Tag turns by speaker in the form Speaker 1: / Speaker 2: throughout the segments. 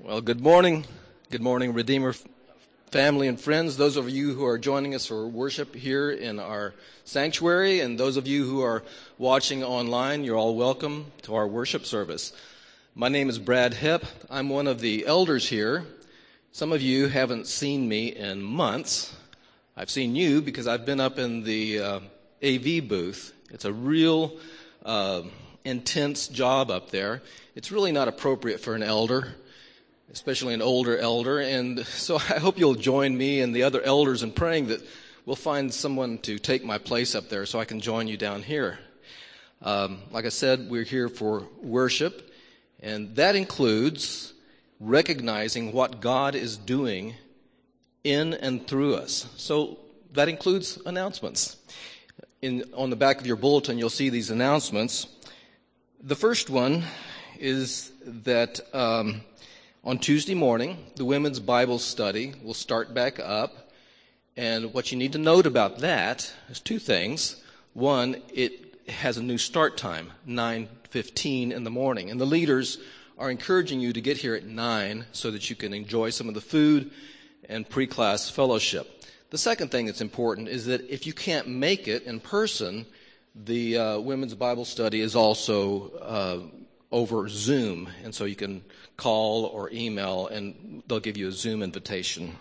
Speaker 1: Well, good morning. Good morning, Redeemer family and friends. Those of you who are joining us for worship here in our sanctuary, and those of you who are watching online, you're all welcome to our worship service. My name is Brad Hepp. I'm one of the elders here. Some of you haven't seen me in months. I've seen you because I've been up in the AV booth. It's a real intense job up there. It's really not appropriate for an elder, especially an older elder, and so I hope you'll join me and the other elders in praying that we'll find someone to take my place up there so I can join you down here. Like I said, we're here for worship, and that includes recognizing what God is doing in and through us. So that includes announcements. On the back of your bulletin, you'll see these announcements. The first one is that on Tuesday morning, the Women's Bible Study will start back up. And what you need to note about that is two things. One, it has a new start time, 9:15 in the morning. And the leaders are encouraging you to get here at 9 so that you can enjoy some of the food and pre-class fellowship. The second thing that's important is that if you can't make it in person, the Women's Bible Study is also over Zoom, and so you can call or email, and they'll give you a Zoom invitation.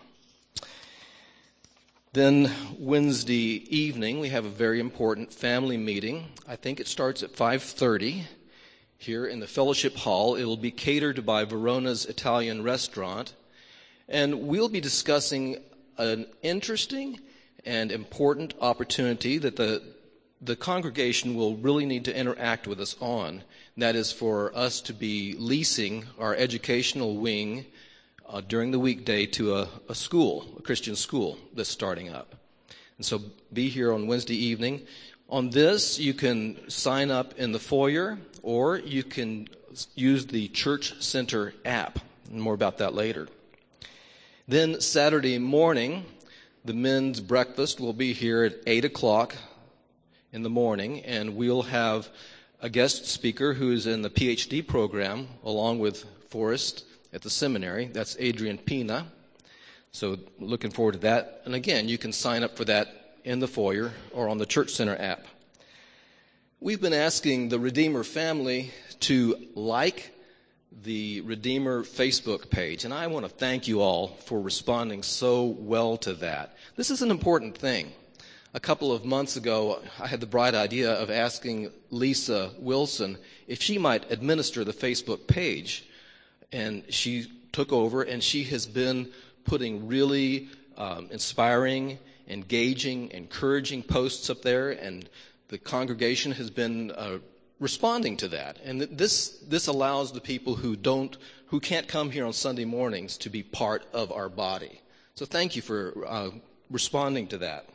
Speaker 1: Then Wednesday evening, we have a very important family meeting. I think it starts at 5:30 here in the Fellowship Hall. It'll be catered by Verona's Italian Restaurant, and we'll be discussing an interesting and important opportunity that the congregation will really need to interact with us on. That is for us to be leasing our educational wing during the weekday to a school, a Christian school that's starting up. And so be here on Wednesday evening. On this, you can sign up in the foyer, or you can use the Church Center app. And more about that later. Then Saturday morning, the men's breakfast will be here at 8 o'clock in the morning, and we'll have a guest speaker who's in the PhD program along with Forrest at the seminary. That's Adrian Pina. So looking forward to that. And again, you can sign up for that in the foyer or on the Church Center app. We've been asking the Redeemer family to like the Redeemer Facebook page, and I want to thank you all for responding so well to that. This is an important thing. A couple of months ago, I had the bright idea of asking Lisa Wilson if she might administer the Facebook page, and she took over, and she has been putting really inspiring, engaging, encouraging posts up there, and the congregation has been responding to that. And this allows the people who can't come here on Sunday mornings to be part of our body. So thank you for responding to that.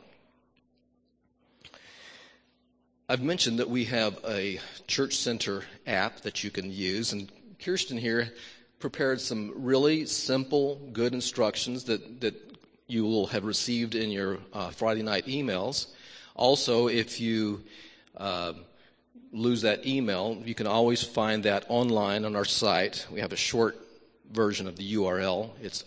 Speaker 1: I've mentioned that we have a Church Center app that you can use, and Kirsten here prepared some really simple, good instructions that you will have received in your Friday night emails. Also, if you lose that email, you can always find that online on our site. We have a short version of the URL. It's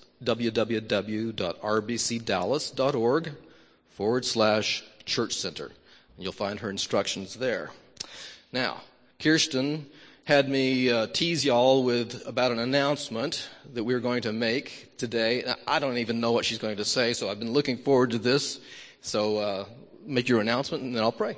Speaker 1: www.rbcdallas.org/Church Center. You'll find her instructions there. Now, Kirsten had me tease y'all with about an announcement that we're going to make today. I don't even know what she's going to say, so I've been looking forward to this. So make your announcement, and then I'll pray.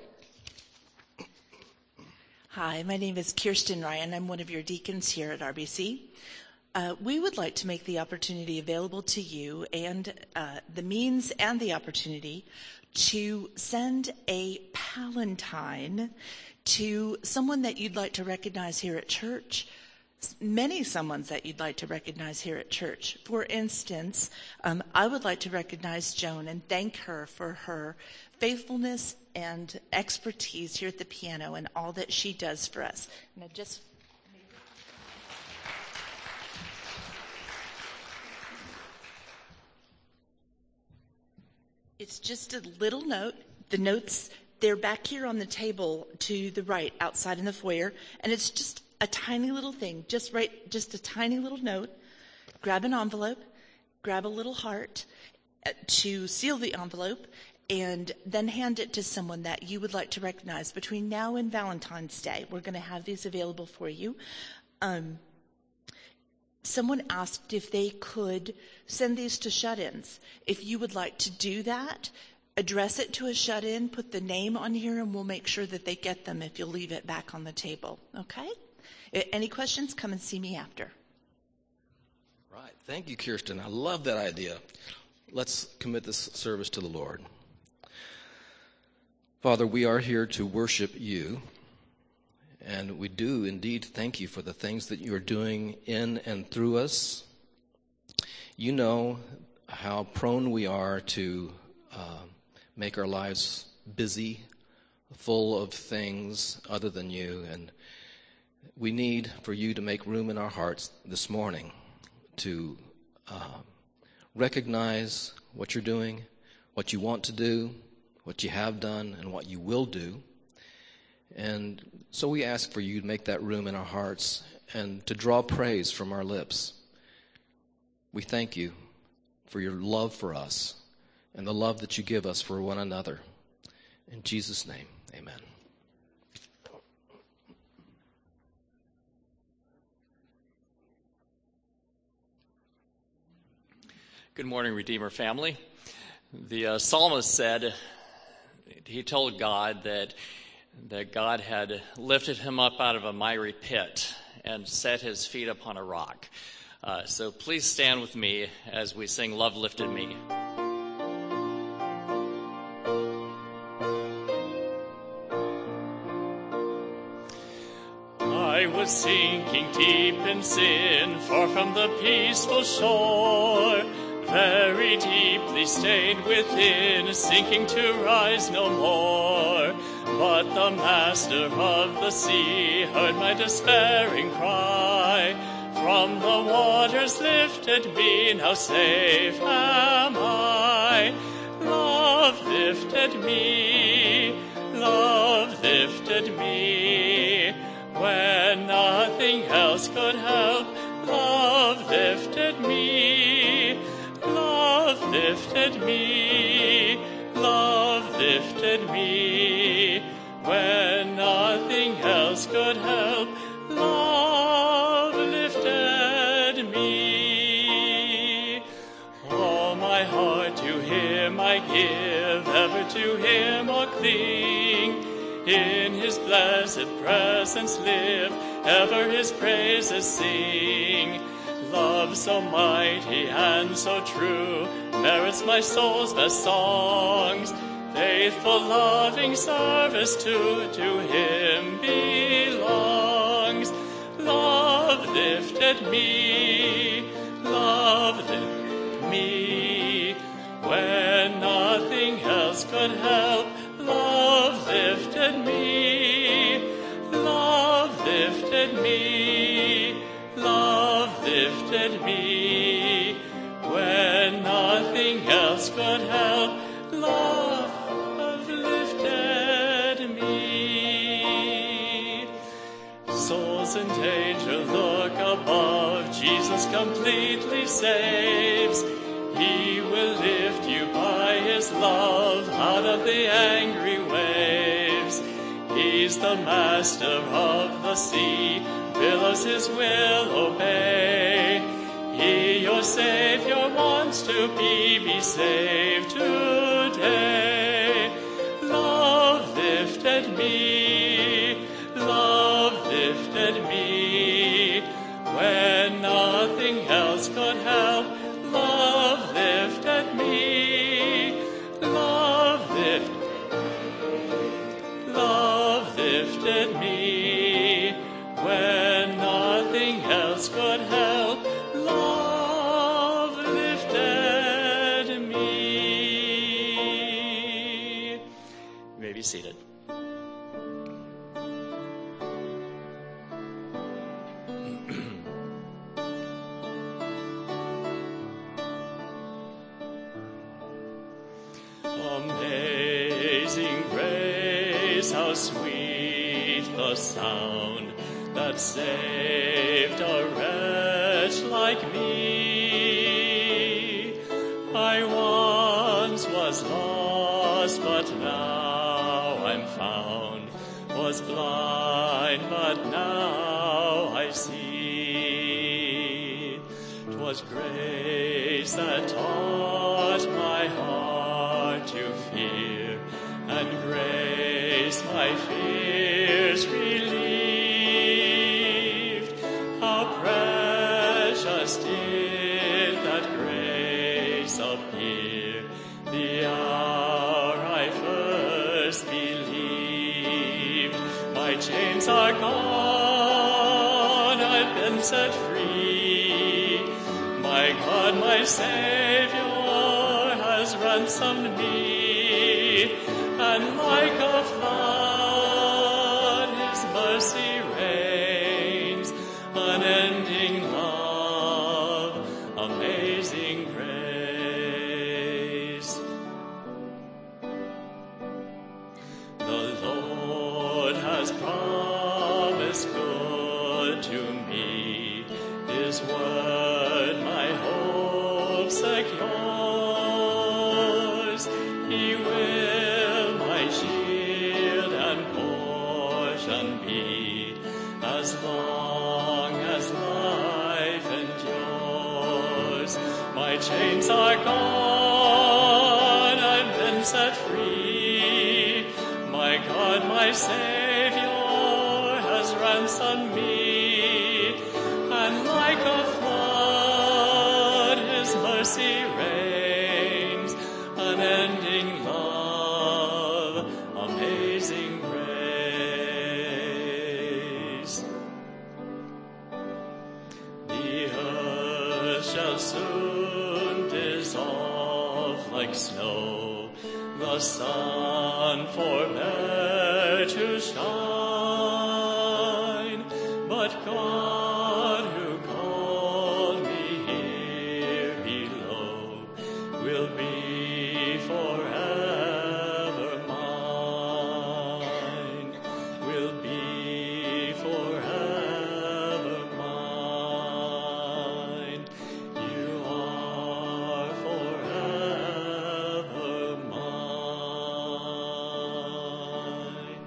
Speaker 2: Hi, my name is Kirsten Ryan. I'm one of your deacons here at RBC. We would like to make the opportunity available to you and the means and the opportunity to send a Palantine to someone that you'd like to recognize here at church, many someones that you'd like to recognize here at church. For instance, I would like to recognize Joan and thank her for her faithfulness and expertise here at the piano and all that she does for us. And I just... It's just a little note. The notes, they're back here on the table to the right outside in the foyer, and it's just a tiny little thing, just a tiny little note grab an envelope, grab a little heart to seal the envelope, and then hand it to someone that you would like to recognize between now and Valentine's Day. We're going to have these available for you. Someone asked if they could send these to shut-ins. If you would like to do that, address it to a shut-in, put the name on here, and we'll make sure that they get them if you'll leave it back on the table. Okay? Any questions? Come and see me after.
Speaker 1: Right. Thank you, Kirsten. I love that idea. Let's commit this service to the Lord. Father, we are here to worship you, and we do indeed thank you for the things that you are doing in and through us. You know how prone we are to make our lives busy, full of things other than you, and we need for you to make room in our hearts this morning to recognize what you're doing, what you want to do, what you have done, and what you will do. And so we ask for you to make that room in our hearts and to draw praise from our lips. We thank you for your love for us and the love that you give us for one another. In Jesus' name, amen.
Speaker 3: Good morning, Redeemer family. The psalmist said, he told God that God had lifted him up out of a miry pit and set his feet upon a rock. So please stand with me as we sing Love Lifted Me. I was sinking deep in sin, far from the peaceful shore, very deeply stained within, sinking to rise no more. But the master of the sea heard my despairing cry. From the waters lifted me, now safe am I. Love lifted me, love lifted me. When nothing else could help, love lifted me. Love lifted me, love lifted me. When nothing else could help, love lifted me. All my heart to him I give, ever to him I'll cling. In his blessed presence live, ever his praises sing. Love so mighty and so true merits my soul's best songs. Faithful, loving service to him belongs. Love lifted me, love lifted me. When nothing else could help, love lifted me, love lifted me. Love lifted me. When nothing else could help, love lifted me. Souls in danger look above, Jesus completely saves. He will lift you by his love out of the angry waves. He's the master of the sea, billows his will obey. He, your Savior, wants to be saved today. Love lifted me, love lifted me. When nothing else could help, love lifted me, love lifted me. When nothing else could help, love lifted me. You may be seated. Amazing grace, how sweet the sound that saved a wretch like me. found, was blind, but now I see. 'Twas grace that taught my heart to fear, and grace my fears relieved. How precious did that grace appear the hour I first believed. My chains are gone, I've been set free. My God, my Savior, has ransomed me, and like a flood his mercy reigns, unending love, amazing grace. The Lord has promised good to me, his word my hope secures. He will my shield and portion be, as long as life endures. My chains are gone, I've been set free. My God, my Savior, has ransomed me, and like a flood his mercy reigns, unending love, amazing grace. The earth shall soon dissolve like snow, the sun forbear to shine, but God who called me here below will be forever mine, will be forever mine. You are forever mine.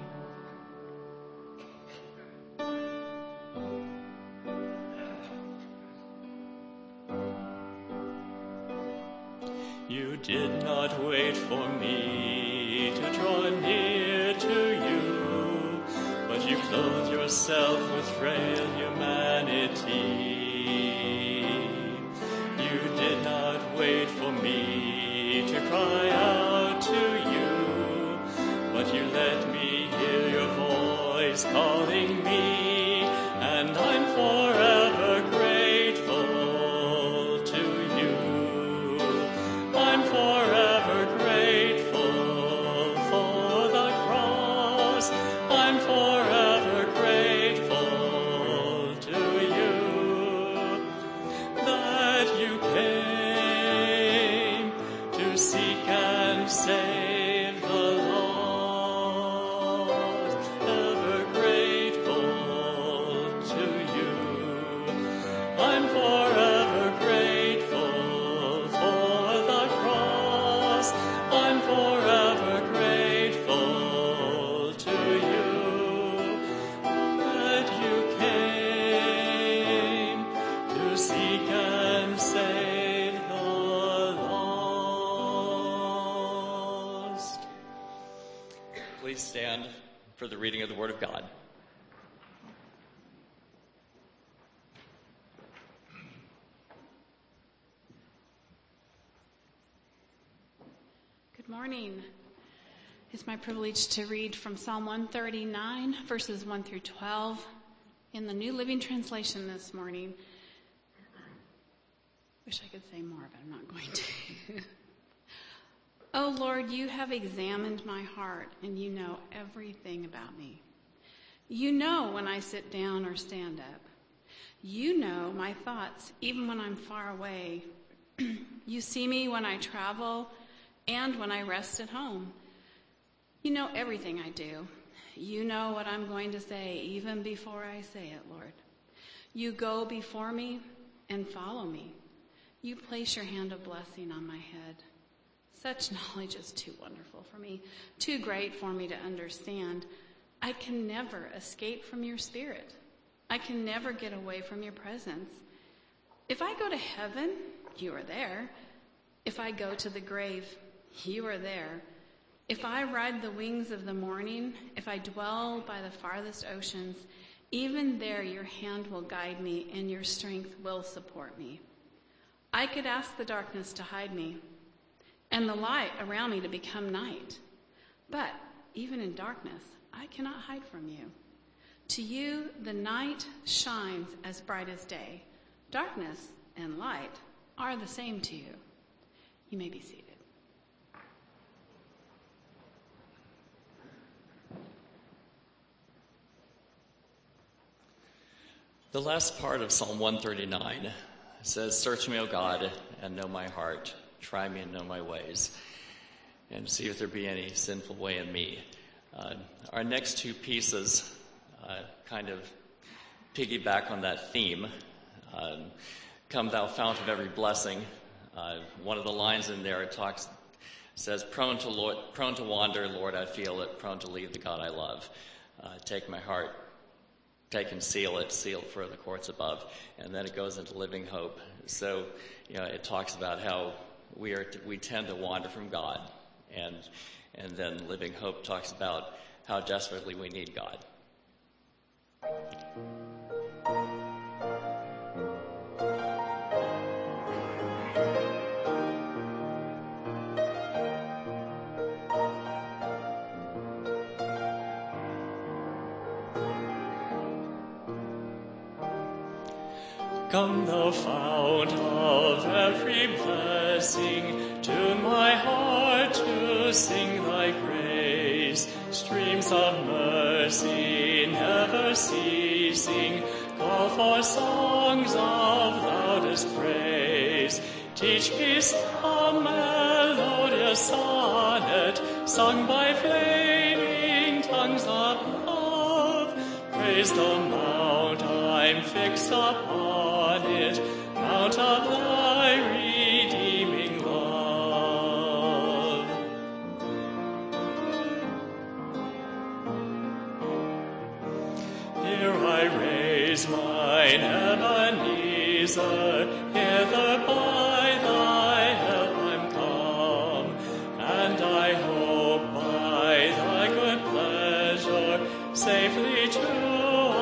Speaker 3: You did not wait for me to draw near to you, but you clothed yourself with frail humanity. You did not wait for me to cry out to you, but you let me hear your voice calling me, and I'm forever grateful to you. I'm forever grateful for the cross. I'm forever grateful to you that you came to seek and save the lost. Ever grateful to you. I'm forever grateful for the cross. I'm forever grateful to you that you came to seek and save the lost. Please stand for the reading of the Word of God.
Speaker 4: Good morning. It's my privilege to read from Psalm 139, verses 1 through 12, in the New Living Translation this morning. Wish I could say more, but I'm not going to. Oh Lord, you have examined my heart, and you know everything about me. You know when I sit down or stand up. You know my thoughts, even when I'm far away. You see me when I travel and when I rest at home. You know everything I do. You know what I'm going to say even before I say it, Lord. You go before me and follow me. You place your hand of blessing on my head. Such knowledge is too wonderful for me, too great for me to understand. I can never escape from your spirit. I can never get away from your presence. If I go to heaven, you are there. If I go to the grave, you are there. If I ride the wings of the morning, if I dwell by the farthest oceans, even there your hand will guide me and your strength will support me. I could ask the darkness to hide me and the light around me to become night. But even in darkness, I cannot hide from you. To you, the night shines as bright as day. Darkness and light are the same to you. You may be seated.
Speaker 3: The last part of Psalm 139 says, "Search me, O God, and know my heart. Try me and know my ways, and see if there be any sinful way in me." Our next two pieces kind of piggyback on that theme. "Come thou fount of every blessing." One of the lines in there says, prone to wander, Lord, I feel it, prone to leave the God I love. Take my heart, take and seal it for the courts above. And then it goes into living hope. So, it talks about how we tend to wander from God. And then living hope talks about how desperately we need God. Come thou fount of every blessing, tune my heart to sing thy grace. Streams of mercy never ceasing, call for songs of loudest praise. Teach me some melodious sonnet, sung by flaming tongues of love. Praise the mount I'm fixed upon it, mount of thy redeeming love. Here I raise mine Ebenezer, hither by thy help I'm come, and I hope by thy good pleasure safely to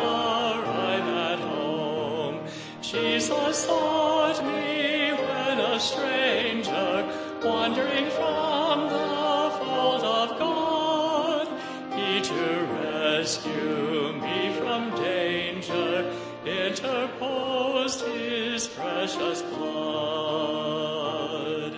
Speaker 3: Jesus sought me when a stranger, wandering from the fold of God. He to rescue me from danger interposed his precious blood.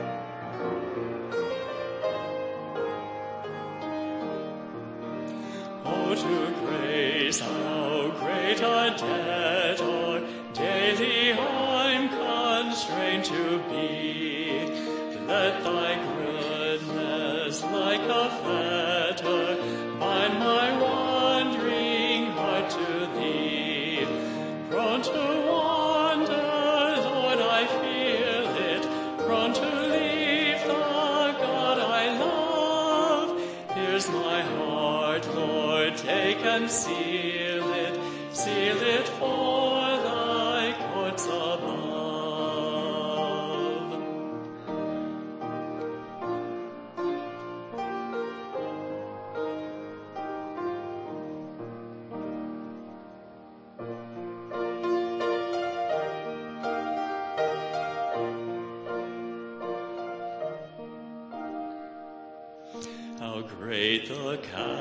Speaker 3: Oh, to grace, how great a debtor daily I'm constrained to be. Let thy goodness like a fetter bind my wandering heart to thee. Prone to wander, Lord, I feel it, prone to leave the God I love. Here's my heart, Lord, take and seal it for thy courts above. How great the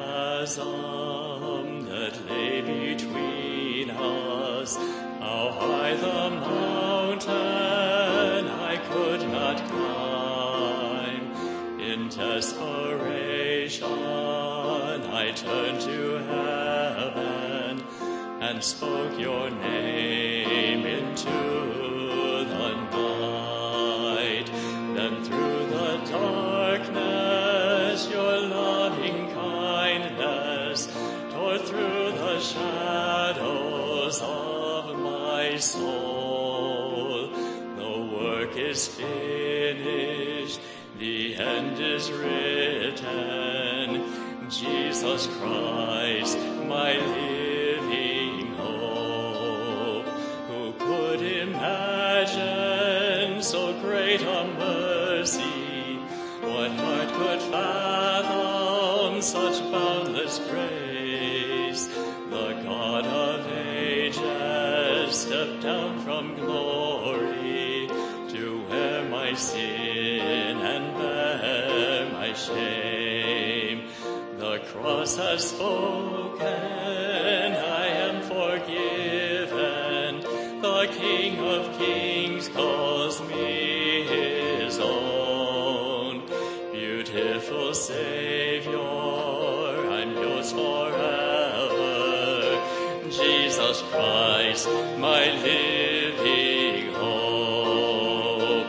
Speaker 3: chasm that lay between us, how high the mountain I could not climb. In desperation I turned to heaven and spoke your name into the night. Then through the darkness your loving kindness tore through the shadows of my soul. The work is finished, the end is written. Jesus Christ, my living hope. Who could imagine so great a mercy? What heart could fathom such boundless grace? The God of ages stepped down from glory to wear my sin and bear my shame. The cross has spoken, I am forgiven. The King of Kings calls me his own. Beautiful Savior, I'm yours forever. Jesus Christ, my living hope.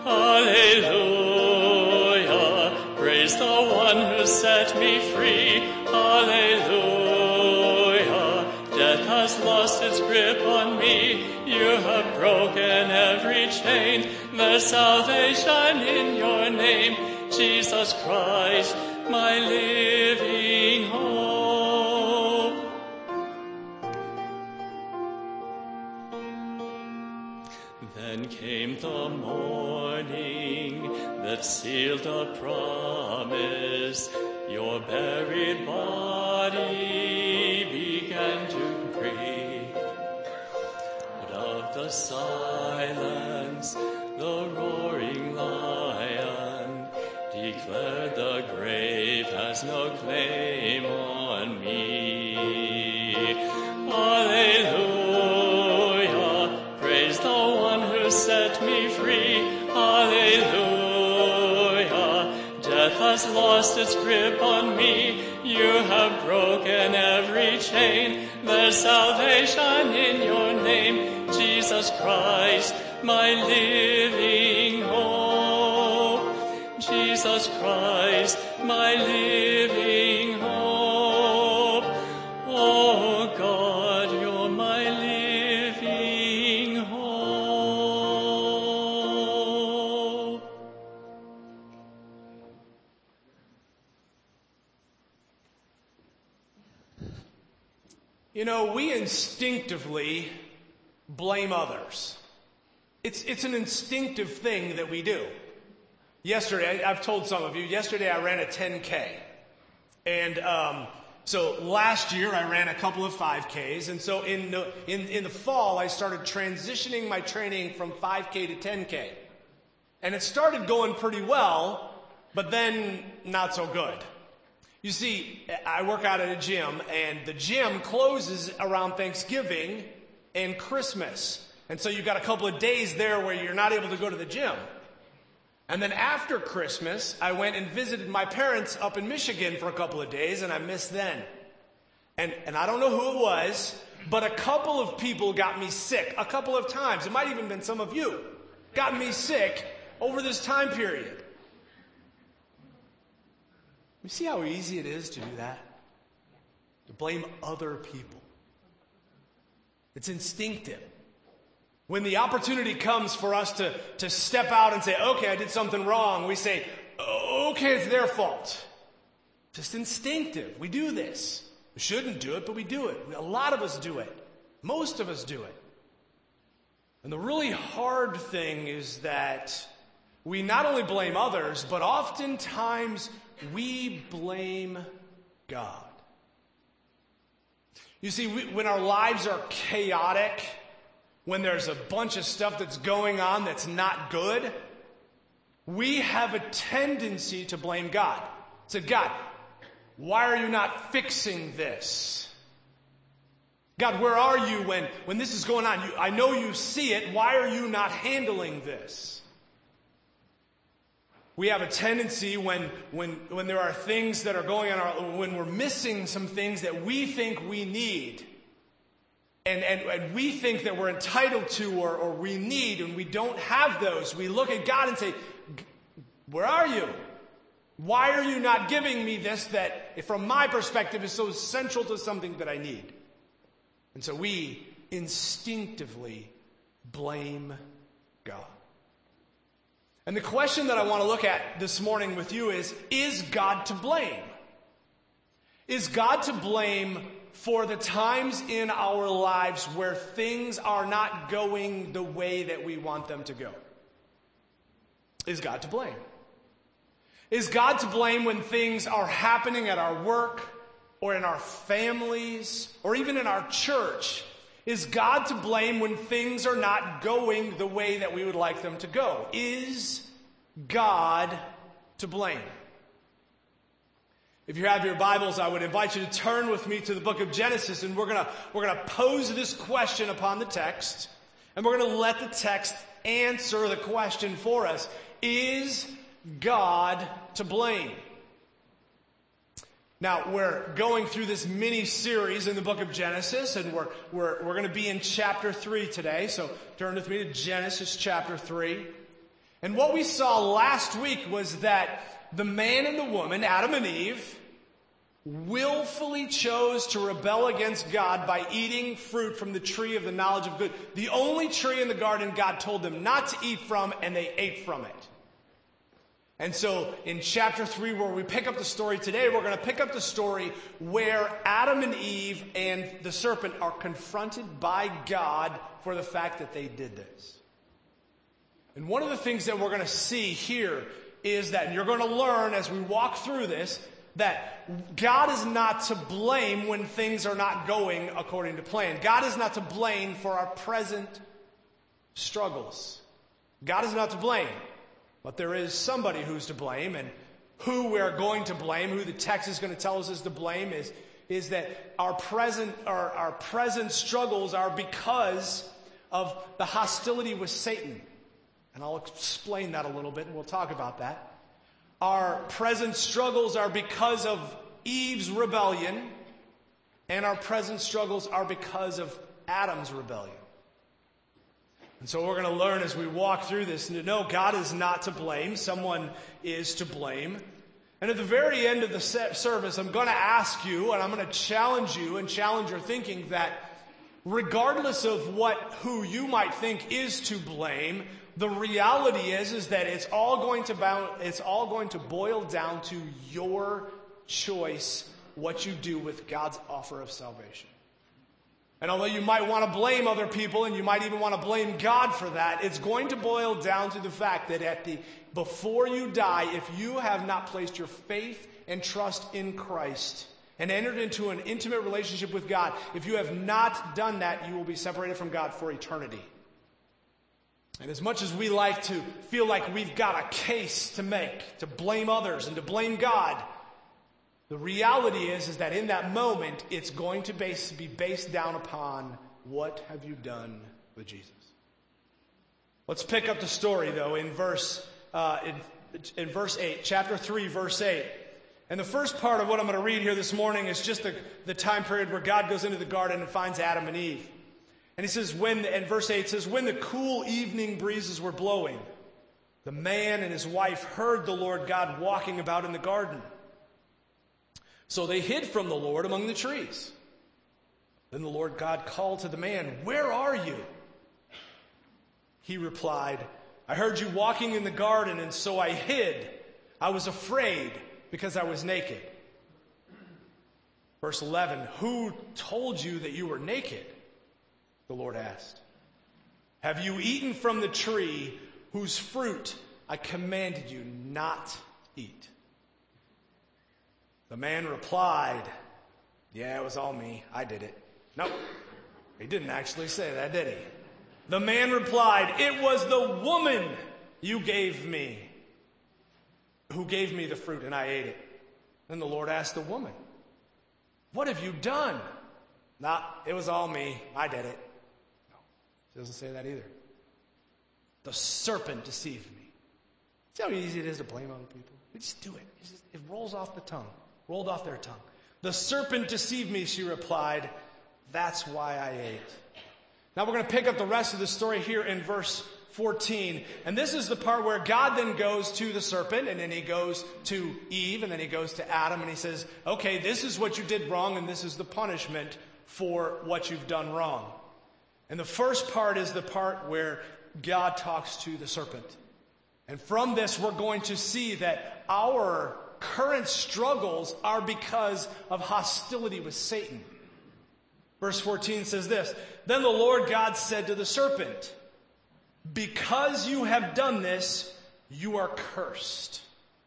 Speaker 3: Hallelujah, praise the one who set me free. Hallelujah, death has lost its grip on me. You have broken every chain. There's salvation in your name. Jesus Christ, my living hope. Then came the morning that sealed the promise. Your buried body began to breathe. Out of the silence, the roaring lion declared the grave has no claim on me. Hallelujah, praise the one who set me free. Hallelujah, death has lost its grip on me. You have broken every chain. There's salvation in your name. Jesus Christ, my living hope. Jesus Christ, my living hope. Oh God, you're my living hope.
Speaker 5: You know, we instinctively blame others. It's an instinctive thing that we do. Yesterday, I've told some of you, yesterday I ran a 10K. And so last year I ran a couple of 5Ks. And so in the fall, I started transitioning my training from 5K to 10K. And it started going pretty well, but then not so good. You see, I work out at a gym, and the gym closes around Thanksgiving and Christmas. And so you've got a couple of days there where you're not able to go to the gym. And then after Christmas, I went and visited my parents up in Michigan for a couple of days, and I missed then. And I don't know who it was, but a couple of people got me sick a couple of times. It might even have been some of you. Got me sick over this time period. You see how easy it is to do that? To blame other people. It's instinctive. When the opportunity comes for us to step out and say, okay, I did something wrong, we say, okay, it's their fault. Just instinctive. We do this. We shouldn't do it, but we do it. A lot of us do it. Most of us do it. And the really hard thing is that we not only blame others, but oftentimes we blame God. You see, when our lives are chaotic, when there's a bunch of stuff that's going on that's not good, we have a tendency to blame God. Say, God, why are you not fixing this? God, where are you when this is going on? I know you see it. Why are you not handling this? We have a tendency when there are things that are going on, when we're missing some things that we think we need, and we think that we're entitled to or we need, and we don't have those. We look at God and say, where are you? Why are you not giving me this that, from my perspective, is so central to something that I need? And so we instinctively blame God. And the question that I want to look at this morning with you is God to blame? Is God to blame for the times in our lives where things are not going the way that we want them to go? Is God to blame? Is God to blame when things are happening at our work or in our families or even in our church? Is God to blame when things are not going the way that we would like them to go? Is God to blame? If you have your Bibles, I would invite you to turn with me to the book of Genesis, and we're gonna pose this question upon the text, and we're gonna let the text answer the question for us. Is God to blame? Now, we're going through this mini-series in the book of Genesis, and we're going to be in chapter 3 today. So turn with me to Genesis chapter 3. And what we saw last week was that the man and the woman, Adam and Eve, willfully chose to rebel against God by eating fruit from the tree of the knowledge of good. The only tree in the garden God told them not to eat from, and they ate from it. And so in chapter 3, where we pick up the story today, we're going to pick up the story where Adam and Eve and the serpent are confronted by God for the fact that they did this. And one of the things that we're going to see here is that, and you're going to learn as we walk through this, that God is not to blame when things are not going according to plan. God is not to blame for our present struggles. God is not to blame. But there is somebody who's to blame, and who we're going to blame, who the text is going to tell us is to blame, is that our present struggles are because of the hostility with Satan. And I'll explain that a little bit, and we'll talk about that. Our present struggles are because of Eve's rebellion, and our present struggles are because of Adam's rebellion. And so we're going to learn as we walk through this, and to know God is not to blame. Someone is to blame. And at the very end of the service, I'm going to ask you, and I'm going to challenge you and challenge your thinking, that regardless of who you might think is to blame, the reality is that it's all going to boil down to your choice, what you do with God's offer of salvation. And although you might want to blame other people, and you might even want to blame God for that, it's going to boil down to the fact that before you die, if you have not placed your faith and trust in Christ and entered into an intimate relationship with God, if you have not done that, you will be separated from God for eternity. And as much as we like to feel like we've got a case to make, to blame others and to blame God, the reality is that in that moment, it's going to be based down upon what have you done with Jesus. Let's pick up the story, though, in verse 8, chapter 3, verse 8. And the first part of what I'm going to read here this morning is just the time period where God goes into the garden and finds Adam and Eve. And he says, and verse 8 says, when the cool evening breezes were blowing, the man and his wife heard the Lord God walking about in the garden. So they hid from the Lord among the trees. Then the Lord God called to the man, "Where are you?" He replied, "I heard you walking in the garden, and so I hid. I was afraid because I was naked." Verse 11, "Who told you that you were naked?" the Lord asked. "Have you eaten from the tree whose fruit I commanded you not eat?" The man replied, "Yeah, it was all me. I did it." Nope, he didn't actually say that, did he? The man replied, "It was the woman you gave me, who gave me the fruit, and I ate it." Then the Lord asked the woman, "What have you done?" "Nah, it was all me. I did it." No, he doesn't say that either. "The serpent deceived me." See how easy it is to blame other people? We just do it. It rolls off the tongue. Rolled off their tongue. "The serpent deceived me," she replied. "That's why I ate." Now we're going to pick up the rest of the story here in verse 14. And this is the part where God then goes to the serpent, and then he goes to Eve, and then he goes to Adam, and he says, "Okay, this is what you did wrong, and this is the punishment for what you've done wrong." And the first part is the part where God talks to the serpent. And from this, we're going to see that our current struggles are because of hostility with Satan. Verse 14 says this, "Then the Lord God said to the serpent, 'Because you have done this, you are cursed.'"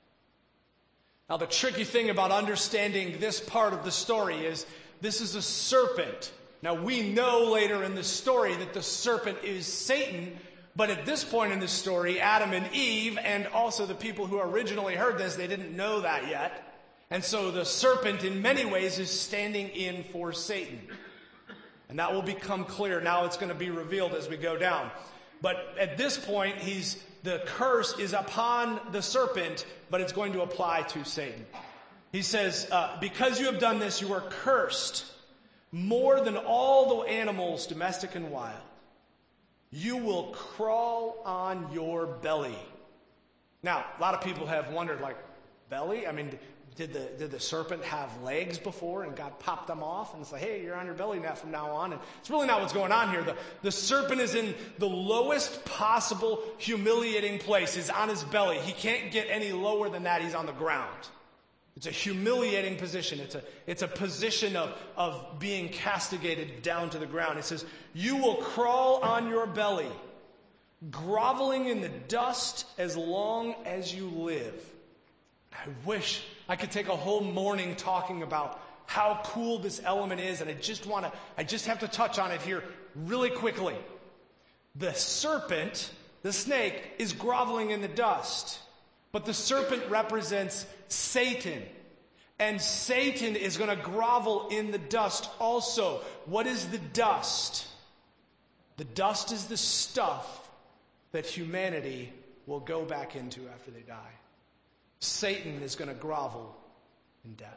Speaker 5: Now, the tricky thing about understanding this part of the story is this is a serpent. Now, we know later in the story that the serpent is Satan, but at this point in the story, Adam and Eve, and also the people who originally heard this, they didn't know that yet. And so the serpent, in many ways, is standing in for Satan. And that will become clear. Now it's going to be revealed as we go down. But at this point, the curse is upon the serpent, but it's going to apply to Satan. He says, "Because you have done this, you are cursed more than all the animals, domestic and wild. You will crawl on your belly." Now, a lot of people have wondered, like, belly? I mean, did the serpent have legs before and God popped them off and it's like, hey, you're on your belly now from now on? And it's really not what's going on here. The serpent is in the lowest possible humiliating place. He's on his belly. He can't get any lower than that. He's on the ground. It's a humiliating position. It's a position of being castigated down to the ground. It says, "You will crawl on your belly, groveling in the dust as long as you live." I wish I could take a whole morning talking about how cool this element is, and I just have to touch on it here really quickly. The serpent, the snake, is groveling in the dust, but the serpent represents Satan, and Satan is going to grovel in the dust also. What is the dust? The dust is the stuff that humanity will go back into after they die. Satan is going to grovel in death.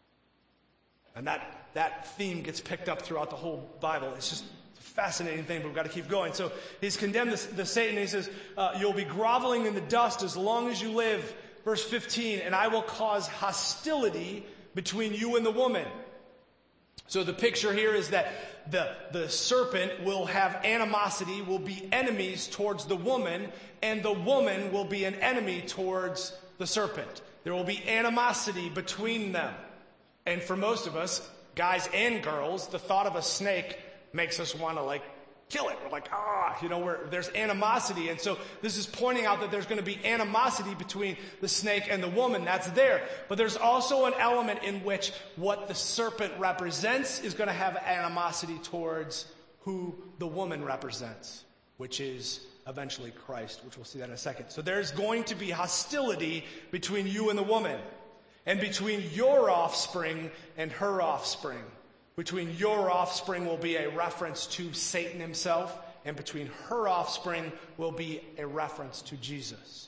Speaker 5: And that theme gets picked up throughout the whole Bible. It's just a fascinating thing, but we've got to keep going. So he's condemned the Satan. He says, "You'll be groveling in the dust as long as you live." Verse 15, "And I will cause hostility between you and the woman." So the picture here is that the serpent will have animosity, will be enemies towards the woman, and the woman will be an enemy towards the serpent. There will be animosity between them. And for most of us, guys and girls, the thought of a snake makes us want to kill it. We're like, there's animosity. And so this is pointing out that there's going to be animosity between the snake and the woman. That's there. But there's also an element in which what the serpent represents is going to have animosity towards who the woman represents, which is eventually Christ, which we'll see that in a second. So there's going to be hostility between you and the woman, and between your offspring and her offspring. Between your offspring will be a reference to Satan himself, and between her offspring will be a reference to Jesus.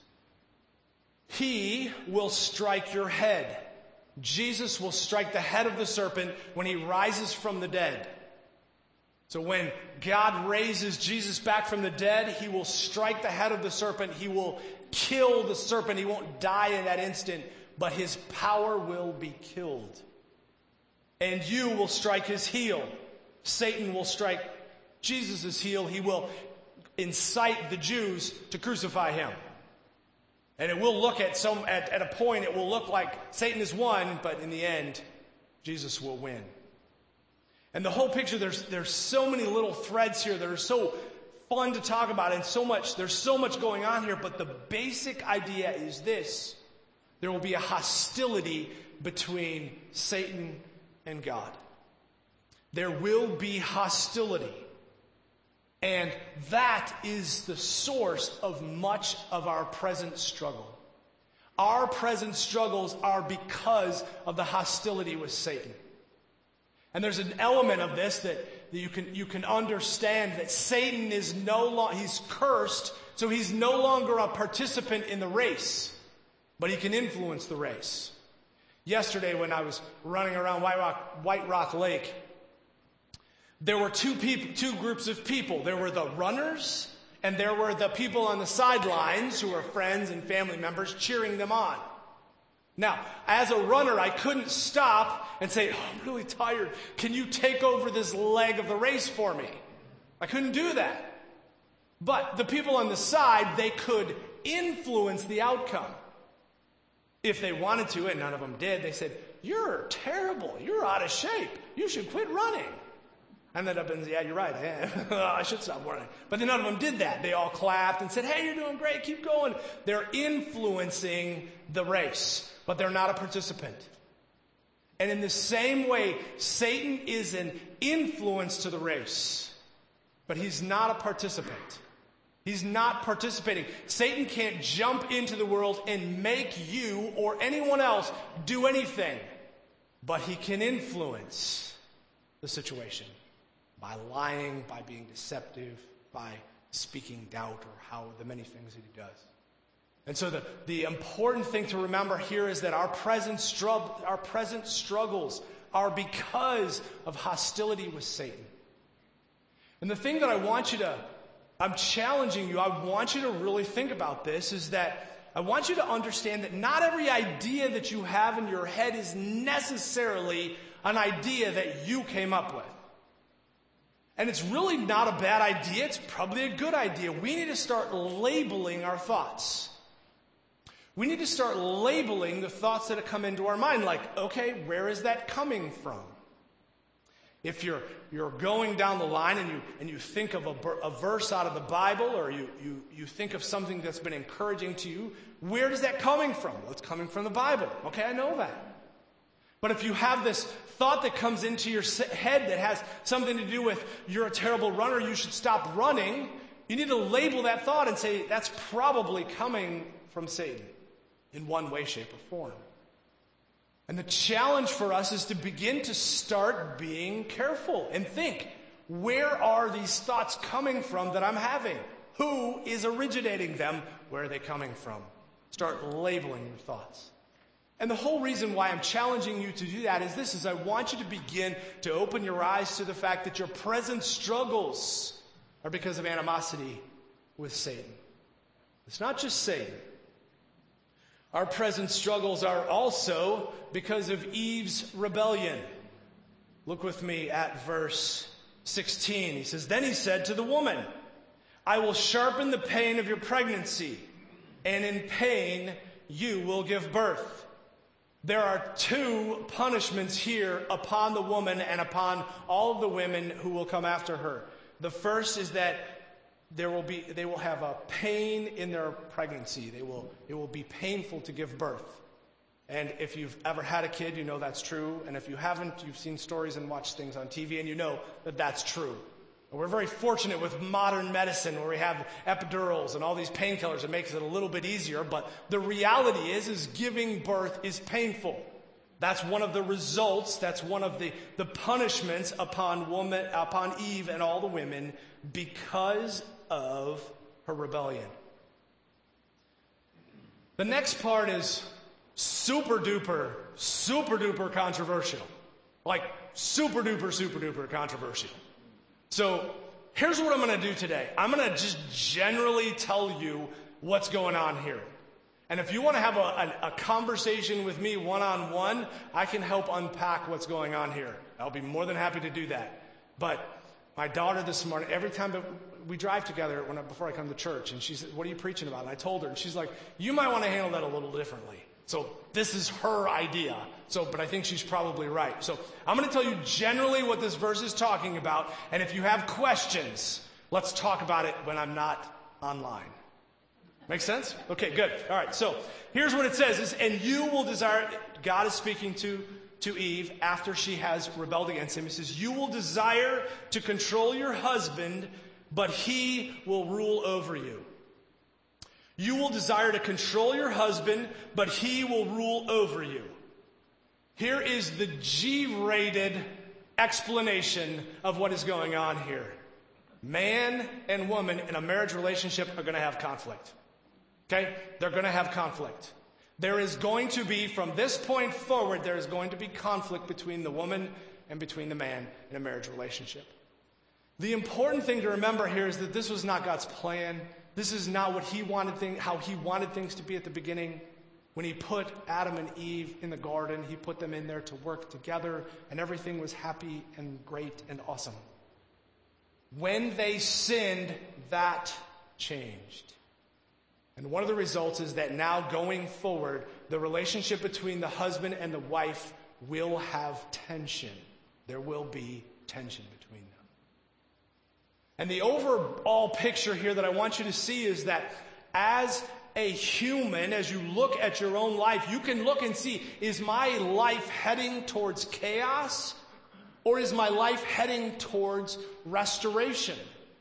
Speaker 5: He will strike your head. Jesus will strike the head of the serpent when he rises from the dead. So when God raises Jesus back from the dead, he will strike the head of the serpent. He will kill the serpent. He won't die in that instant, but his power will be killed. And you will strike his heel. Satan will strike Jesus' heel. He will incite the Jews to crucify him. And it will look at a point, it will look like Satan has won, but in the end, Jesus will win. And the whole picture, there's so many little threads here that are so fun to talk about, and there's so much going on here, but the basic idea is this: there will be a hostility between Satan and God. There will be hostility. And that is the source of much of our present struggle. Our present struggles are because of the hostility with Satan. And there's an element of this that you can understand, that Satan is he's cursed, so he's no longer a participant in the race, but he can influence the race. Yesterday when I was running around White Rock Lake, there were two groups of people. There were the runners, and there were the people on the sidelines who were friends and family members cheering them on. Now, as a runner, I couldn't stop and say, I'm really tired. Can you take over this leg of the race for me? I couldn't do that. But the people on the side, they could influence the outcome. If they wanted to, and none of them did, they said, "You're terrible. You're out of shape. You should quit running." And then yeah, you're right. I should stop running. But then none of them did that. They all clapped and said, "Hey, you're doing great. Keep going." They're influencing the race, but they're not a participant. And in the same way, Satan is an influence to the race, but he's not a participant. He's not participating. Satan can't jump into the world and make you or anyone else do anything, but he can influence the situation by lying, by being deceptive, by speaking doubt, or how the many things that he does. And so the important thing to remember here is that our present struggles are because of hostility with Satan. And the thing that I'm challenging you, I want you to really think about this, is that I want you to understand that not every idea that you have in your head is necessarily an idea that you came up with. And it's really not a bad idea. It's probably a good idea. We need to start labeling our thoughts. We need to start labeling the thoughts that have come into our mind. Like, okay, where is that coming from? If you're going down the line and you think of a verse out of the Bible, or you think of something that's been encouraging to you, where is that coming from? Well, it's coming from the Bible. Okay, I know that. But if you have this thought that comes into your head that has something to do with you're a terrible runner, you should stop running, you need to label that thought and say that's probably coming from Satan in one way, shape, or form. And the challenge for us is to begin to start being careful and think, where are these thoughts coming from that I'm having? Who is originating them? Where are they coming from? Start labeling your thoughts. And the whole reason why I'm challenging you to do that is I want you to begin to open your eyes to the fact that your present struggles are because of animosity with Satan. It's not just Satan. Our present struggles are also because of Eve's rebellion. Look with me at verse 16. He says, "Then he said to the woman, 'I will sharpen the pain of your pregnancy, and in pain you will give birth.'" There are two punishments here upon the woman and upon all of the women who will come after her. The first is that they will have a pain in their pregnancy. It will be painful to give birth. And if you've ever had a kid, you know that's true. And if you haven't, you've seen stories and watched things on TV, and you know that that's true. And we're very fortunate with modern medicine where we have epidurals and all these painkillers. It makes it a little bit easier. But the reality is giving birth is painful. That's one of the results. That's one of the punishments upon Eve and all the women because of her rebellion. The next part is super duper controversial. Like super duper controversial. So here's what I'm going to do today. I'm going to just generally tell you what's going on here. And if you want to have a conversation with me one-on-one, I can help unpack what's going on here. I'll be more than happy to do that. But my daughter this morning, every time we drive together before I come to church, and she said, "What are you preaching about?" And I told her, and she's like, "You might want to handle that a little differently." So this is her idea. But I think she's probably right. So I'm going to tell you generally what this verse is talking about. And if you have questions, let's talk about it when I'm not online. Make sense? Okay, good. All right. So here's what it says: "And you will desire," God is speaking to Eve after she has rebelled against him. He says, "You will desire to control your husband, but he will rule over you." You will desire to control your husband, but he will rule over you. Here is the G-rated explanation of what is going on here. Man and woman in a marriage relationship are going to have conflict. Okay? They're going to have conflict. There is going to be, from this point forward, there is going to be conflict between the woman and between the man in a marriage relationship. The important thing to remember here is that this was not God's plan. This is not what how he wanted things to be at the beginning. When he put Adam and Eve in the garden, he put them in there to work together, and everything was happy and great and awesome. When they sinned, that changed. And one of the results is that now going forward, the relationship between the husband and the wife will have tension. There will be tension between them. And the overall picture here that I want you to see is that as a human, as you look at your own life, you can look and see, is my life heading towards chaos or is my life heading towards restoration?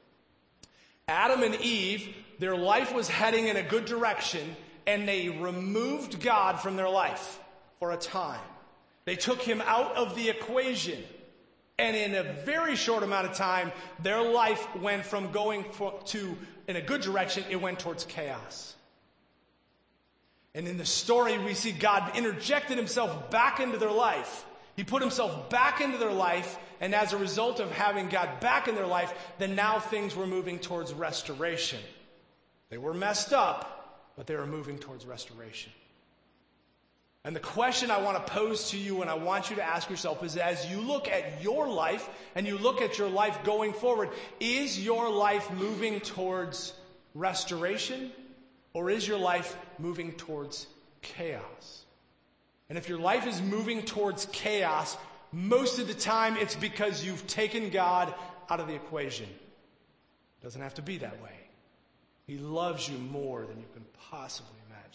Speaker 5: Adam and Eve, their life was heading in a good direction, and they removed God from their life for a time. They took him out of the equation. And in a very short amount of time, their life went from going in a good direction, it went towards chaos. And in the story, we see God interjected himself back into their life. He put himself back into their life, and as a result of having God back in their life, then now things were moving towards restoration. They were messed up, but they were moving towards restoration. And the question I want to pose to you and I want you to ask yourself is, as you look at your life and you look at your life going forward, is your life moving towards restoration or is your life moving towards chaos? And if your life is moving towards chaos, most of the time it's because you've taken God out of the equation. It doesn't have to be that way. He loves you more than you can possibly imagine.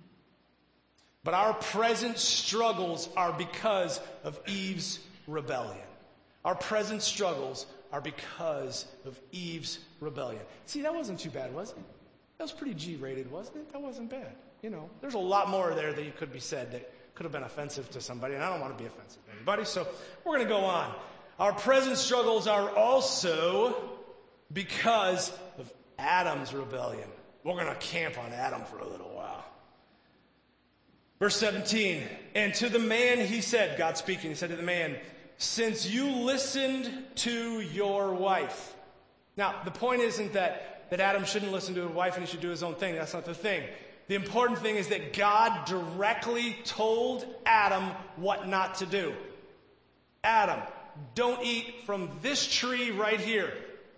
Speaker 5: But our present struggles are because of Eve's rebellion. Our present struggles are because of Eve's rebellion. See, that wasn't too bad, was it? That was pretty G-rated, wasn't it? That wasn't bad. You know, there's a lot more there that could be said that could have been offensive to somebody, and I don't want to be offensive to anybody, so we're going to go on. Our present struggles are also because of Adam's rebellion. We're going to camp on Adam for a little while. Verse 17, and to the man he said, God speaking, he said to the man, since you listened to your wife. Now, the point isn't that Adam shouldn't listen to his wife and he should do his own thing. That's not the thing. The important thing is that God directly told Adam what not to do. Adam, don't eat from this tree right here.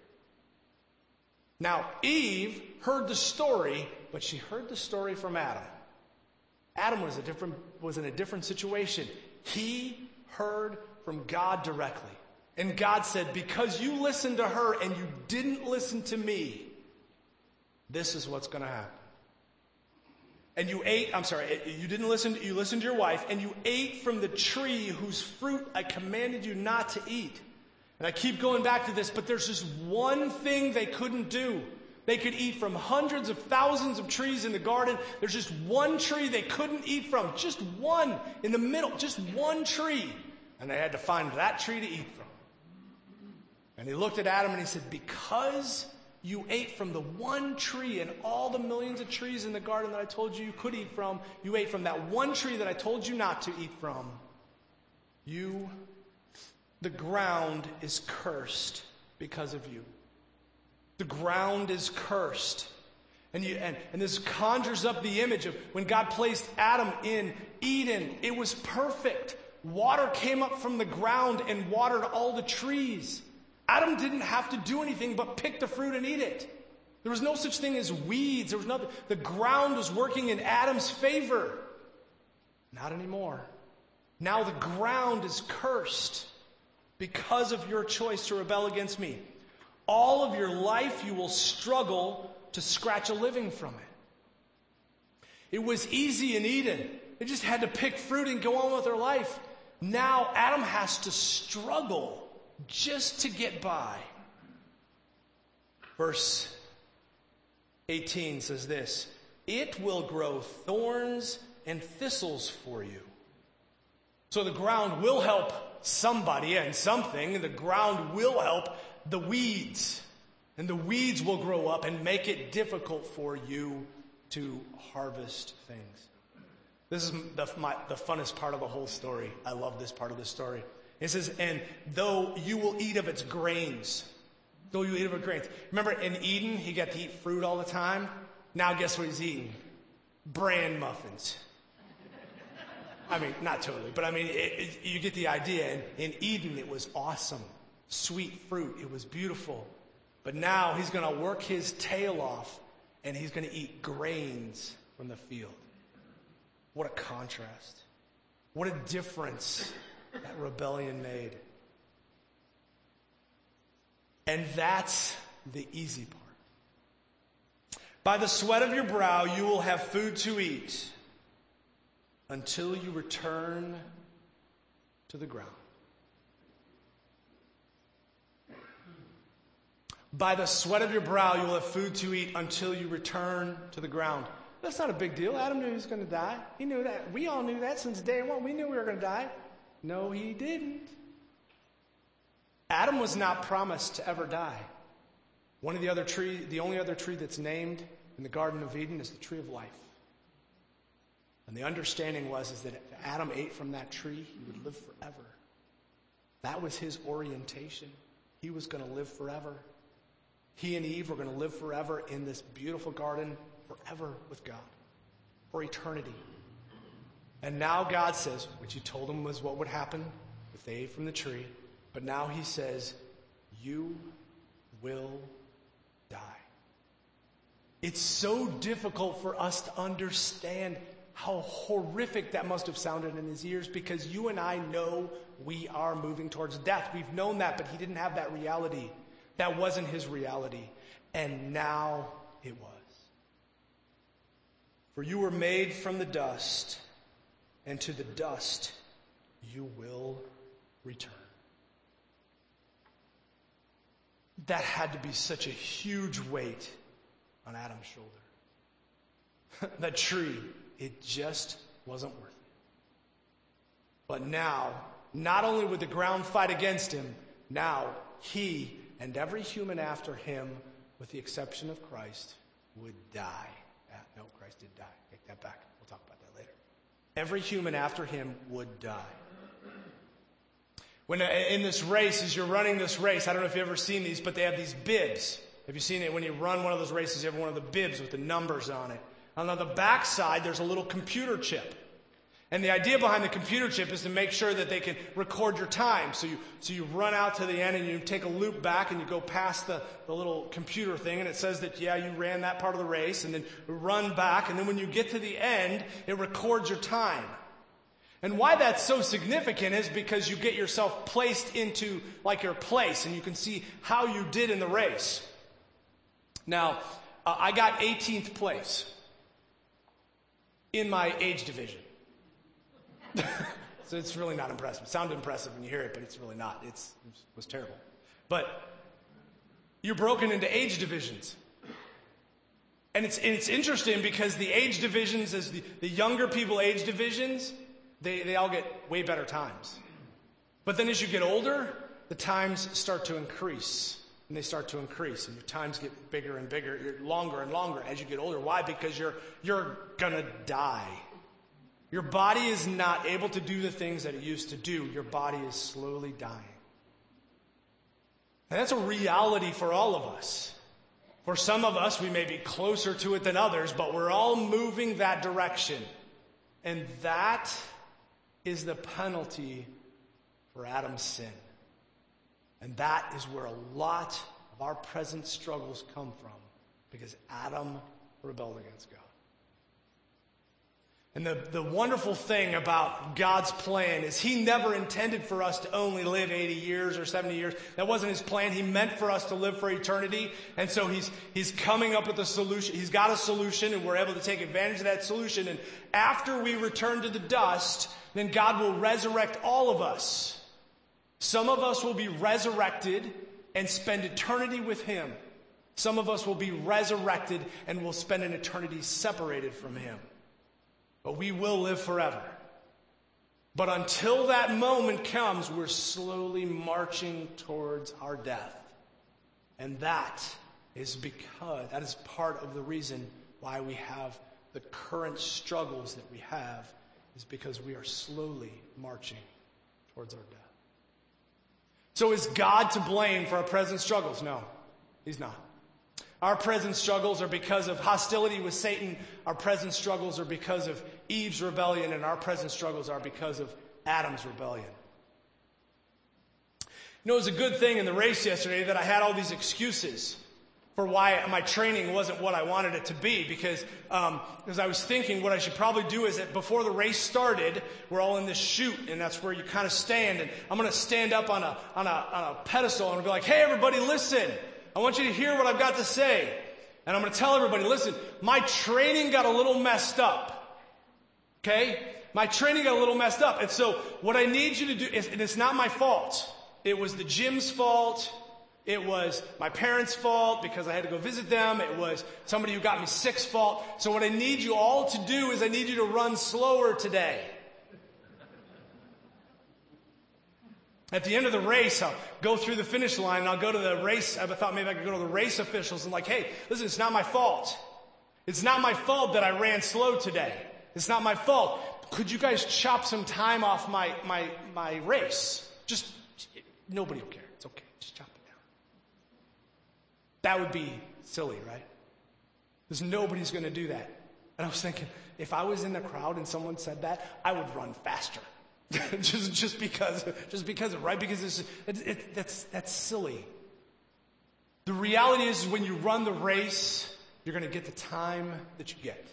Speaker 5: Now, Eve heard the story, but she heard the story from Adam. Adam was in a different situation. He heard from God directly. And God said, because you listened to her and you didn't listen to me, this is what's going to happen. And you listened to your wife, and you ate from the tree whose fruit I commanded you not to eat. And I keep going back to this, but there's just one thing they couldn't do. They could eat from hundreds of thousands of trees in the garden. There's just one tree they couldn't eat from. Just one in the middle. Just one tree. And they had to find that tree to eat from. And he looked at Adam and he said, because you ate from the one tree and all the millions of trees in the garden that I told you could eat from, you ate from that one tree that I told you not to eat from. The ground is cursed because of you. The ground is cursed. And this conjures up the image of when God placed Adam in Eden. It was perfect. Water came up from the ground and watered all the trees. Adam didn't have to do anything but pick the fruit and eat it. There was no such thing as weeds. There was nothing. The ground was working in Adam's favor. Not anymore. Now the ground is cursed because of your choice to rebel against me. All of your life you will struggle to scratch a living from it. It was easy in Eden. They just had to pick fruit and go on with their life. Now Adam has to struggle just to get by. Verse 18 says this, it will grow thorns and thistles for you. So the ground will help somebody and something. The ground will help the weeds. And the weeds will grow up and make it difficult for you to harvest things. This is the funnest part of the whole story. I love this part of the story. It says, and though you will eat of its grains. Though you eat of its grains. Remember in Eden, he got to eat fruit all the time. Now guess what he's eating? Bran muffins. I mean, not totally, but I mean, you get the idea. And in Eden, it was awesome. Sweet fruit. It was beautiful. But now he's going to work his tail off and he's going to eat grains from the field. What a contrast. What a difference that rebellion made. And that's the easy part. By the sweat of your brow you will have food to eat until you return to the ground. By the sweat of your brow you will have food to eat until you return to the ground. That's not a big deal. Adam knew he was going to die. He knew that. We all knew that since day one. We knew we were going to die. No, he didn't. Adam was not promised to ever die. The only other tree that's named in the Garden of Eden is the tree of life. And the understanding was that if Adam ate from that tree, he would live forever. That was his orientation. He was going to live forever. He and Eve were going to live forever in this beautiful garden, forever with God, for eternity. And now God says, which he told them was what would happen if they ate from the tree, but now he says, you will die. It's so difficult for us to understand how horrific that must have sounded in his ears, because you and I know we are moving towards death. We've known that, but he didn't have that reality. That wasn't his reality. And now it was. For you were made from the dust, and to the dust you will return. That had to be such a huge weight on Adam's shoulder. That tree, it just wasn't worth it. But now, not only would the ground fight against him, now he and every human after him, with the exception of Christ, would die. No, Christ did die. Take that back. We'll talk about that later. Every human after him would die. When in this race, as you're running this race, I don't know if you've ever seen these, but they have these bibs. Have you seen it? When you run one of those races, you have one of the bibs with the numbers on it. And on the back side, there's a little computer chip. And the idea behind the computer chip is to make sure that they can record your time. So you run out to the end and you take a loop back and you go past the little computer thing, and it says that, yeah, you ran that part of the race, and then run back, and then when you get to the end, it records your time. And why that's so significant is because you get yourself placed into like your place, and you can see how you did in the race. Now, I got 18th place in my age division. So it's really not impressive. It sounded impressive when you hear it, but it's really not. It was terrible. But you're broken into age divisions. And it's interesting because the age divisions, as the younger people age divisions, they all get way better times. But then as you get older, the times start to increase. And they start to increase, and your times get bigger and bigger, longer and longer as you get older. Why? Because you're gonna die. Your body is not able to do the things that it used to do. Your body is slowly dying. And that's a reality for all of us. For some of us, we may be closer to it than others, but we're all moving that direction. And that is the penalty for Adam's sin. And that is where a lot of our present struggles come from, because Adam rebelled against God. And the wonderful thing about God's plan is he never intended for us to only live 80 years or 70 years. That wasn't his plan. He meant for us to live for eternity. And so he's coming up with a solution. He's got a solution, and we're able to take advantage of that solution. And after we return to the dust, then God will resurrect all of us. Some of us will be resurrected and spend eternity with him. Some of us will be resurrected and will spend an eternity separated from him. But we will live forever. But until that moment comes, we're slowly marching towards our death. And that is part of the reason why we have the current struggles that we have, is because we are slowly marching towards our death. So is God to blame for our present struggles? No, he's not. Our present struggles are because of hostility with Satan. Our present struggles are because of Eve's rebellion, and our present struggles are because of Adam's rebellion. You know, it was a good thing in the race yesterday that I had all these excuses. for why my training wasn't what I wanted it to be, because I was thinking what I should probably do is that before the race started, we're all in this chute, and that's where you kind of stand, and I'm going to stand up on a pedestal and be like, hey, everybody, listen. I want you to hear what I've got to say. And I'm going to tell everybody, listen, my training got a little messed up. Okay? My training got a little messed up. And so what I need you to do is, and it's not my fault. It was the gym's fault. It was my parents' fault because I had to go visit them. It was somebody who got me sick's fault. So what I need you all to do is I need you to run slower today. At the end of the race, I'll go through the finish line and I'll go to the race. I thought maybe I could go to the race officials and like, hey, listen, it's not my fault. It's not my fault that I ran slow today. It's not my fault. Could you guys chop some time off my race? Just, nobody will care. It's okay. Just chop it down. That would be silly, right? Because nobody's going to do that. And I was thinking, if I was in the crowd and someone said that, I would run faster. just because, right? Because that's silly. The reality is when you run the race, you're going to get the time that you get.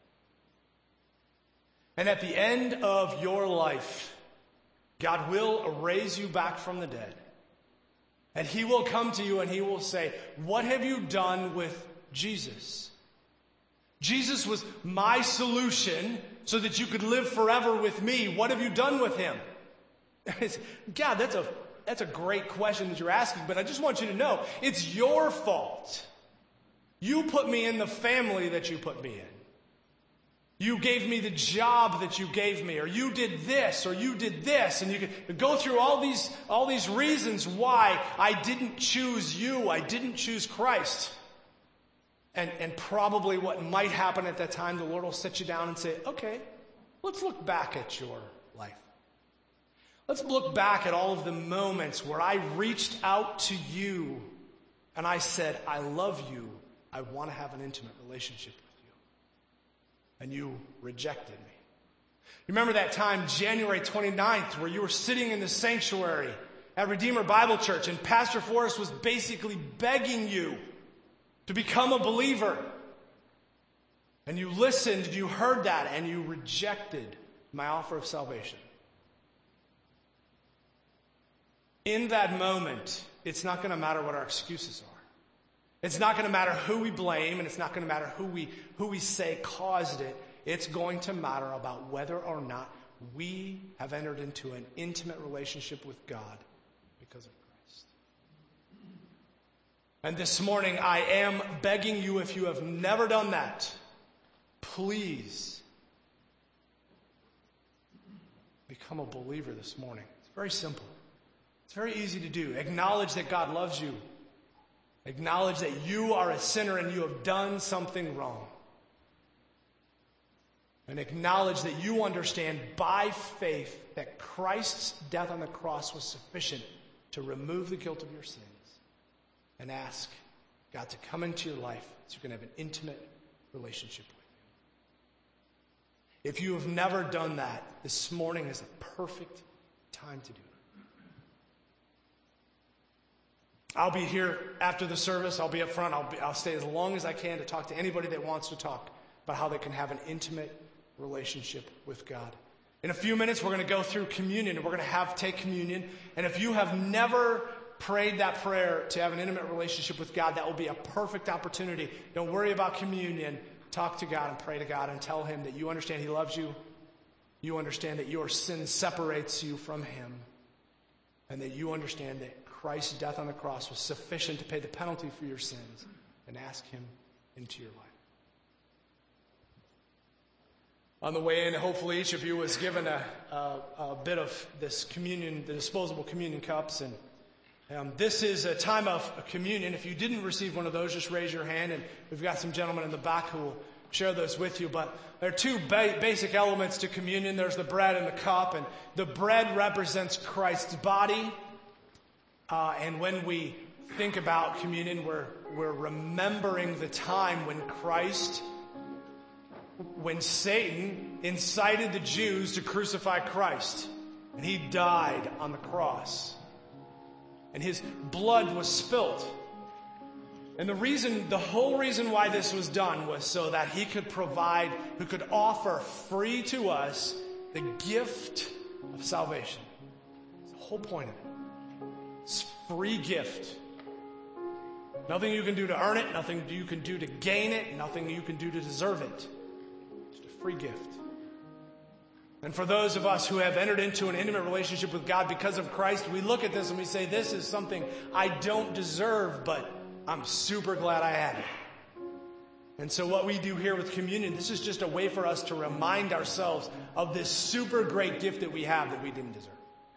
Speaker 5: And at the end of your life, God will raise you back from the dead. And He will come to you and He will say, what have you done with Jesus? Jesus was my solution so that you could live forever with me. What have you done with Him? God, that's a great question that you're asking, but I just want you to know, it's your fault. You put me in the family that you put me in. You gave me the job that you gave me, or you did this, or you did this, and you could go through all these reasons why I didn't choose you, I didn't choose Christ. And probably what might happen at that time, the Lord will sit you down and say, okay, let's look back at your life. Let's look back at all of the moments where I reached out to you and I said, I love you. I want to have an intimate relationship with you. And you rejected me. You remember that time, January 29th, where you were sitting in the sanctuary at Redeemer Bible Church and Pastor Forrest was basically begging you to become a believer. And you listened, you heard that, and you rejected my offer of salvation. In that moment, it's not going to matter what our excuses are. It's not going to matter who we blame, and it's not going to matter who we say caused it. It's going to matter about whether or not we have entered into an intimate relationship with God because of Christ. And this morning, I am begging you, if you have never done that, please become a believer this morning. It's very simple. It's very easy to do. Acknowledge that God loves you. Acknowledge that you are a sinner and you have done something wrong. And acknowledge that you understand by faith that Christ's death on the cross was sufficient to remove the guilt of your sins. And ask God to come into your life so you can have an intimate relationship with Him. If you have never done that, this morning is a perfect time to do it. I'll be here after the service. I'll be up front. I'll stay as long as I can to talk to anybody that wants to talk about how they can have an intimate relationship with God. In a few minutes, we're going to go through communion, and we're going to take communion. And if you have never prayed that prayer to have an intimate relationship with God, that will be a perfect opportunity. Don't worry about communion. Talk to God and pray to God and tell Him that you understand He loves you. You understand that your sin separates you from Him. And that you understand that Christ's death on the cross was sufficient to pay the penalty for your sins. And ask Him into your life. On the way in, hopefully each of you was given a bit of this communion, the disposable communion cups. And this is a time of communion. If you didn't receive one of those, just raise your hand, and we've got some gentlemen in the back who will share those with you. But there are two basic elements to communion. There's the bread and the cup, and the bread represents Christ's body. And when we think about communion, we're remembering the time when Satan incited the Jews to crucify Christ, and He died on the cross. And His blood was spilt. And the whole reason why this was done was so that he could provide, who could offer free to us the gift of salvation. That's the whole point of it. It's a free gift. Nothing you can do to earn it, nothing you can do to gain it, nothing you can do to deserve it. Just a free gift. And for those of us who have entered into an intimate relationship with God because of Christ, we look at this and we say, this is something I don't deserve, but I'm super glad I had it. And so what we do here with communion, this is just a way for us to remind ourselves of this super great gift that we have that we didn't deserve.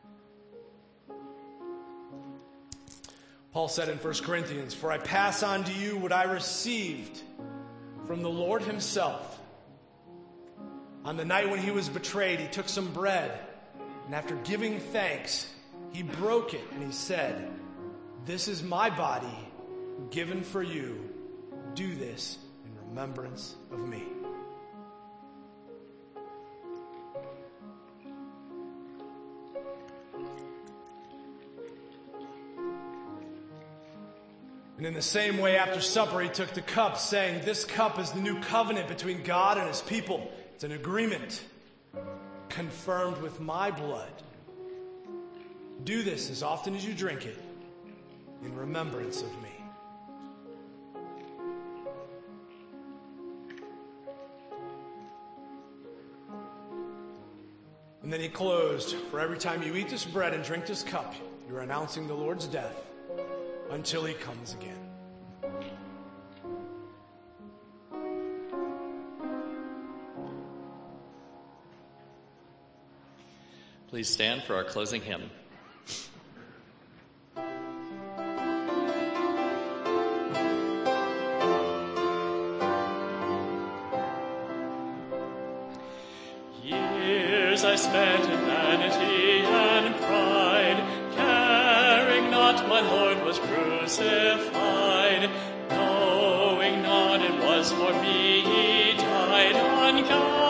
Speaker 5: Paul said in 1 Corinthians, "For I pass on to you what I received from the Lord himself. On the night when he was betrayed, he took some bread, and after giving thanks, he broke it, and he said, 'This is my body, given for you. Do this in remembrance of me.'" And in the same way, after supper, he took the cup, saying, "This cup is the new covenant between God and his people. It's an agreement confirmed with my blood. Do this as often as you drink it in remembrance of me." And then he closed, "For every time you eat this bread and drink this cup, you're announcing the Lord's death until he comes again."
Speaker 3: Please stand for our closing hymn.
Speaker 6: Years I spent in vanity and pride, caring not my Lord was crucified, knowing not it was for me he died on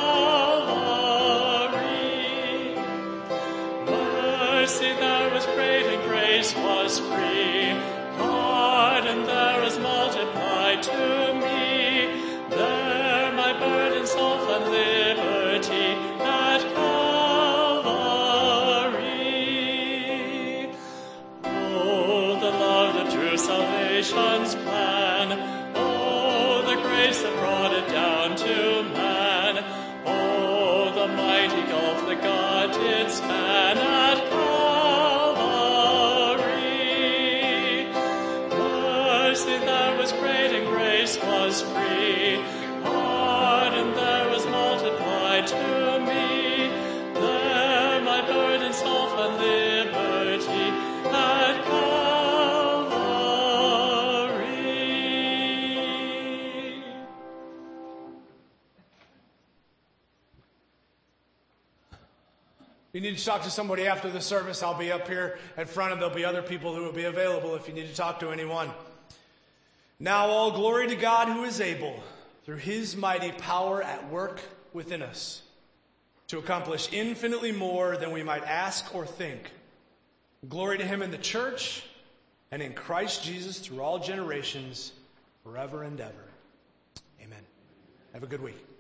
Speaker 6: Calvary. Mercy there was great and grace was free, pardon there was multiplied to me. There my burdens all and liberty at Calvary. Oh, the love that drew salvation's plan. Oh, the grace that brought it down to man. Oh, the mighty gulf that God did span at Calvary. Mercy there was great and grace was free. Pardon there was multiplied to me. There my burdens all and liberty at Calvary.
Speaker 5: If you need to talk to somebody after the service, I'll be up here at front, and there'll be other people who will be available if you need to talk to anyone. Now all glory to God who is able, through his mighty power at work within us, to accomplish infinitely more than we might ask or think. Glory to him in the church and in Christ Jesus through all generations, forever and ever. Amen. Have a good week.